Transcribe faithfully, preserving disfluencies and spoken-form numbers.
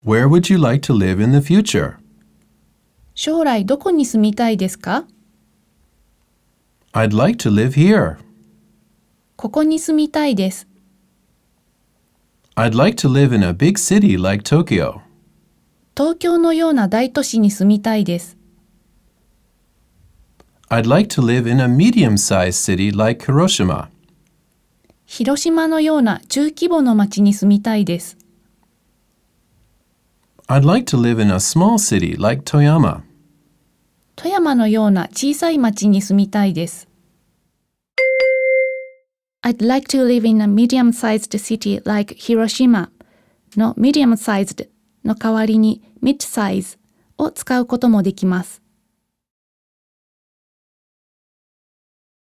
Where would you like to live in the future? 将来どこに住みたいですか？ I'd like to live here. ここに住みたいです。 I'd like to live in a big city like Tokyo. 東京のような大都市に住みたいです。 I'd like to live in a medium-sized city like Hiroshima. 広島のような中規模の町に住みたいです。 I'd like to live in a small city like Toyama. 富山のような小さい町に住みたいです。I'd like to live in a medium-sized city like Hiroshima の medium-sized の代わりに mid-size を使うこともできます。